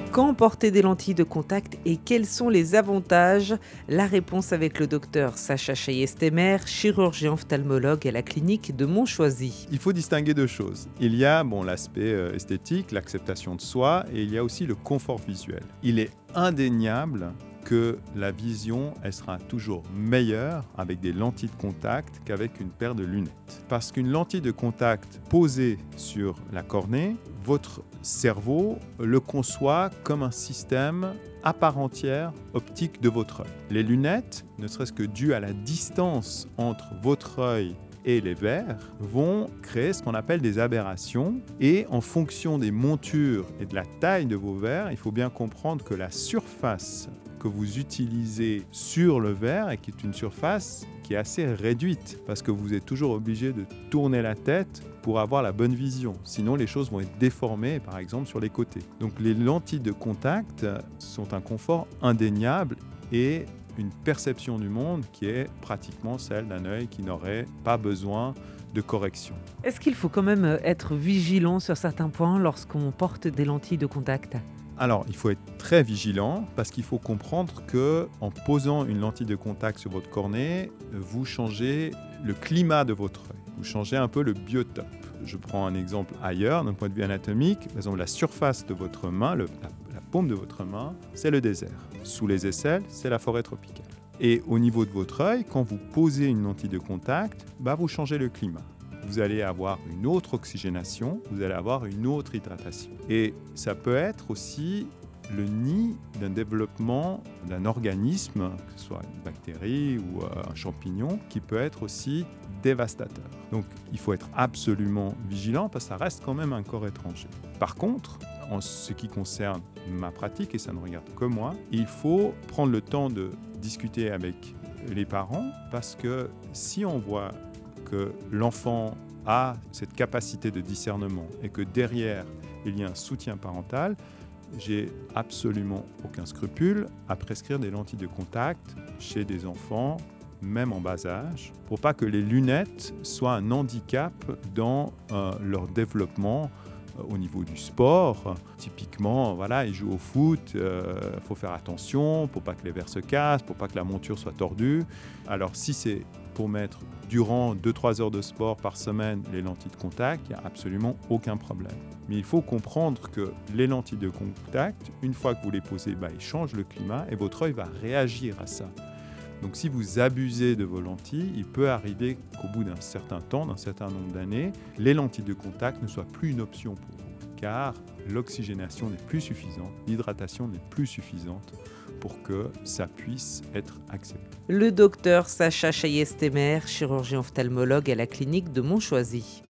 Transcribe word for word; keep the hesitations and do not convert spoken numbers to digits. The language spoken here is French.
Quand porter des lentilles de contact et quels sont les avantages? La réponse avec le docteur Sacha Chayestemer, chirurgien ophtalmologue à la clinique de Montchoisy. Il faut distinguer deux choses. Il y a bon, l'aspect euh, esthétique, l'acceptation de soi, et il y a aussi le confort visuel. Il est indéniable que la vision, elle sera toujours meilleure avec des lentilles de contact qu'avec une paire de lunettes. Parce qu'une lentille de contact posée sur la cornée, votre cerveau le conçoit comme un système à part entière optique de votre œil. Les lunettes, ne serait-ce que dû à la distance entre votre œil et les verres, vont créer ce qu'on appelle des aberrations. Et en fonction des montures et de la taille de vos verres, il faut bien comprendre que la surface que vous utilisez sur le verre, et qui est une surface qui est assez réduite, parce que vous êtes toujours obligé de tourner la tête pour avoir la bonne vision. Sinon, les choses vont être déformées, par exemple, sur les côtés. Donc, les lentilles de contact sont un confort indéniable et une perception du monde qui est pratiquement celle d'un œil qui n'aurait pas besoin de correction. Est-ce qu'il faut quand même être vigilant sur certains points lorsqu'on porte des lentilles de contact? Alors, il faut être très vigilant parce qu'il faut comprendre que en posant une lentille de contact sur votre cornée, vous changez le climat de votre œil. Vous changez un peu le biotope. Je prends un exemple ailleurs, d'un point de vue anatomique. Par exemple, la surface de votre main, le, la, la paume de votre main, c'est le désert. Sous les aisselles, c'est la forêt tropicale. Et au niveau de votre œil, quand vous posez une lentille de contact, bah, vous changez le climat. Vous allez avoir une autre oxygénation, vous allez avoir une autre hydratation. Et ça peut être aussi le nid d'un développement d'un organisme, que ce soit une bactérie ou un champignon, qui peut être aussi dévastateur. Donc il faut être absolument vigilant parce que ça reste quand même un corps étranger. Par contre, en ce qui concerne ma pratique, et ça ne regarde que moi, il faut prendre le temps de discuter avec les parents parce que si on voit que l'enfant a cette capacité de discernement et que derrière, il y a un soutien parental, j'ai absolument aucun scrupule à prescrire des lentilles de contact chez des enfants, même en bas âge, pour pas que les lunettes soient un handicap dans euh, leur développement euh, au niveau du sport. Typiquement, voilà, ils jouent au foot, il euh, faut faire attention pour pas que les verres se cassent, pour pas que la monture soit tordue. Alors si c'est pour mettre durant deux à trois heures de sport par semaine les lentilles de contact, il n'y a absolument aucun problème. Mais il faut comprendre que les lentilles de contact, une fois que vous les posez, bah, ils changent le climat et votre œil va réagir à ça. Donc si vous abusez de vos lentilles, il peut arriver qu'au bout d'un certain temps, d'un certain nombre d'années, les lentilles de contact ne soient plus une option pour vous, car l'oxygénation n'est plus suffisante, l'hydratation n'est plus suffisante pour que ça puisse être accepté. Le docteur Sacha Chayestemer, chirurgien ophtalmologue à la clinique de Montchoisy.